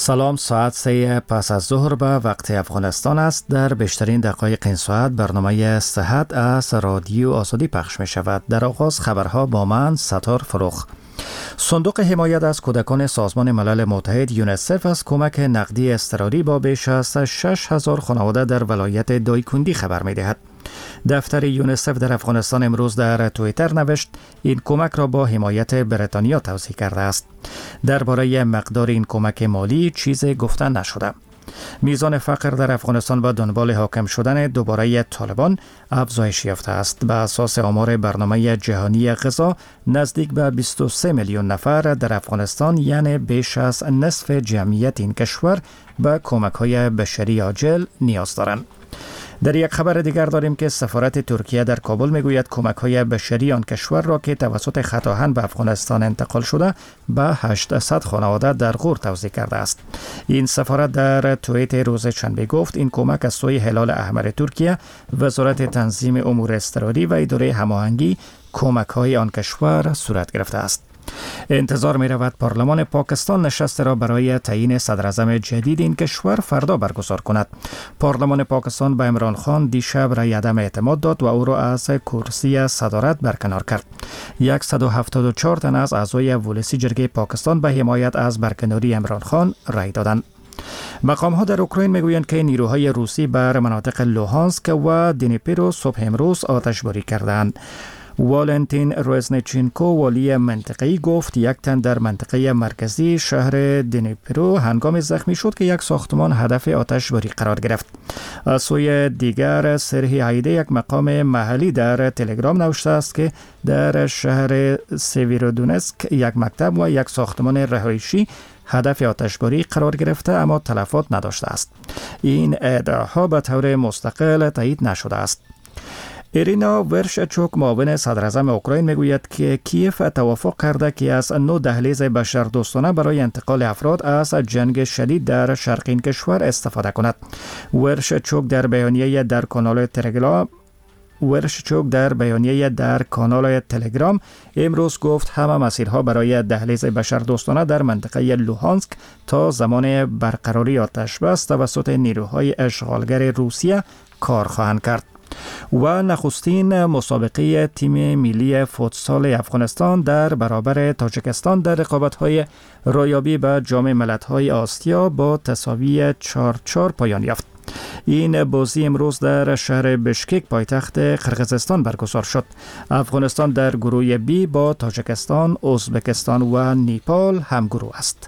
سلام، ساعت 3 پس از ظهر به وقت افغانستان است. در بیشترین دقایق این ساعت برنامه صحت از رادیو آزادی پخش می شود. در آغاز خبرها با من ستار فروخ. صندوق حمایت از کودکان سازمان ملل متحد یونیسف از کمک نقدی اضطراری با بیش از 6,000 خانواده در ولایت دایکندی خبر می دهد. دفتر یونیسف در افغانستان امروز در توییتر نوشت این کمک را با حمایت بریتانیا توضیح کرده است. درباره مقدار این کمک مالی چیزی گفته نشده. میزان فقر در افغانستان با دنبال حاکم شدن دوباره طالبان افزایش یافته است. به اساس آمار برنامه جهانی غذا نزدیک به 23 میلیون نفر در افغانستان، یعنی بیش از نصف جمعیت این کشور، به کمک‌های بشری عاجل نیاز دارند. در یک خبر دیگر داریم که سفارت ترکیه در کابل میگوید کمک‌های بشری آن کشور را که توسط خطاهن به افغانستان انتقال شده به 800 خانواده در غور توزیع کرده است. این سفارت در توییت روز شنبه گفت این کمک از سوی هلال احمر ترکیه، وزارت تنظیم امور اضطراری و اداره هماهنگی کمک‌های آن کشور صورت گرفته است. انتظار می رود پارلمان پاکستان نشست را برای تعیین صدراعظم جدید این کشور فردا برگزار کند. پارلمان پاکستان به عمران خان دیشب رای عدم اعتماد داد و او را از کرسی صدارت برکنار کرد. 174 تن از اعضای ولسی جرگه پاکستان به حمایت از برکناری عمران خان رای دادند. مقام‌ها در اوکراین میگویند که نیروهای روسی بر مناطق لوهانسک و دنیپرو صبح امروز آتشباری کردند. والنتین روزنچینکو والی منطقه‌ای گفت یک تن در منطقه مرکزی شهر دنیپرو هنگام زخمی شد که یک ساختمان هدف آتشباری قرار گرفت. از سوی دیگر سرهی عیده یک مقام محلی در تلگرام نوشته است که در شهر سیویرودونسک یک مکتب و یک ساختمان رهایشی هدف آتشباری قرار گرفته اما تلفات نداشته است. این ادعاها به طور مستقل تایید نشده است. ایرینا ورشچوک معاون صدراعظم اوکراین میگوید که کیف توافق کرده که از نوع دهلیز بشردوستانه برای انتقال افراد از جنگ شدید در شرق این کشور استفاده کند. ورشچوک در بیانیه در کانال تلگرام امروز گفت همه مسیرها برای دهلیز بشردوستانه در منطقه لوهانسک تا زمان برقراری آتش بس توسط نیروهای اشغالگر روسیه کار خواهند کرد. و نخستین مسابقه تیم ملی فوتسال افغانستان در برابر تاجیکستان در رقابت‌های رایابی به جام ملت‌های آسیا با تساوی 4-4 پایان یافت. این بازی امروز در شهر بشکک پایتخت قرقیزستان برگزار شد. افغانستان در گروه بی با تاجیکستان، ازبکستان و نیپال همگروه است.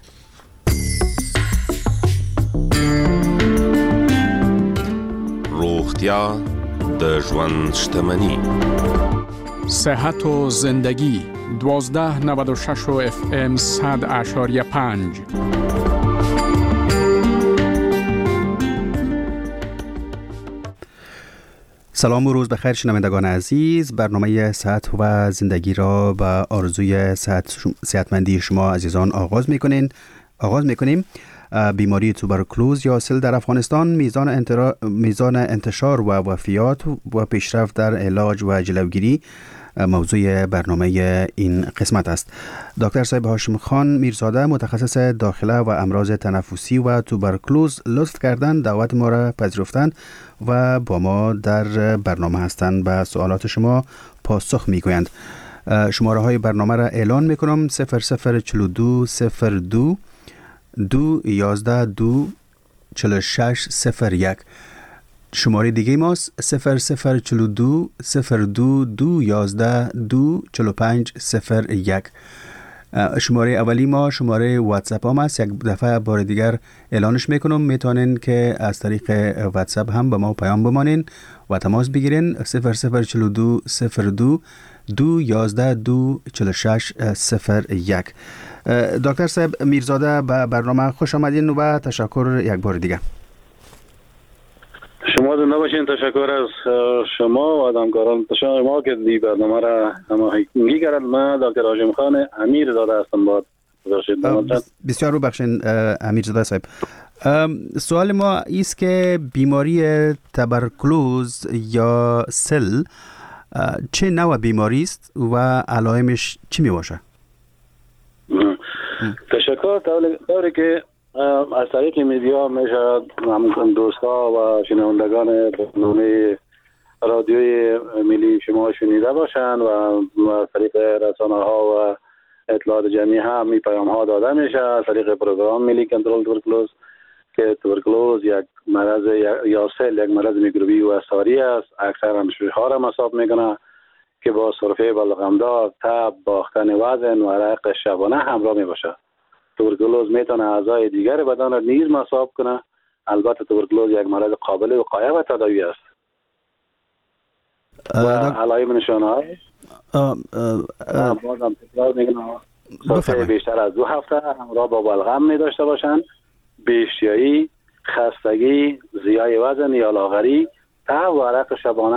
روغتیا د ژوند شتمني. صحت و زندگی 1296 FM 100.5. سلام و روز بخیر شنوندگان عزیز. برنامه صحت و زندگی را به آرزوی صحتمندی شما عزیزان آغاز میکنیم. بیماری توبرکلوز یا سل در افغانستان، میزان انتشار و وفیات و پیشرفت در علاج و جلوگیری موضوع برنامه این قسمت است. دکتر صاحب هاشم خان میرزاده، متخصص داخله و امراض تنفسی و توبرکلوز، لطف کردند دعوت ما را پذیرفتند و با ما در برنامه هستند. به سوالات شما پاسخ میگویند. شماره های برنامه را اعلان میکنم: 0042 02 211 2 4601. شماره دیگه ماست 0042 02 211 2 4501. شماره اولی ما شماره واتساپ هم است. یک دفعه بار دیگر اعلانش میکنم، میتونین که از طریق واتساپ هم به ما پیام بمانین و تماس بگیرین. 0042 02 211 2 4601. دکتر صاحب میرزاده، به برنامه خوش آمدین و تشکر یک بار دیگه. شما زنده باشین. تشکر از شما و همکاران شما که دی برنامه را هماهنگی کردند. من دکتر هاشم خان امیرزاده هستم. بسیار رو بخشین امیرزاده صاحب. سوال ما است که بیماری توبرکلوز یا سل چه نوع بیماری است و علائمش چی می باشه؟ تشکر. طوری که از طریق میدیا میشه دوستا و شنوندگان برنامه رادیوی ملی شما شنیده باشند و از طریق رسانه ها و اطلاعات جمعی هم می پیام ها داده میشه از طریق پروگرام ملی کنترل توبرکلوز که توبرکلوز یک مرض یا سل یک مرض میکروبی و استاری است. اکثر همشوری‌ها را مصاب میکنه که با سرفه بلغمدار، تب، باختن وزن و عرق شبانه همراه می باشه. توبرکلوز میتونه اعضای دیگر بدن را نیز مصاب کنه. البته توبرکلوز یک مرض قابل وقایه و تداوی است. و علائم نشانه‌های بازم تکرار میکنم سرفه بیشتر از 2 هفته همراه با بلغم می داشته باشند، بی‌اشتهایی، خستگی، زیای وزن یا لاغری، تب و عرق شبانه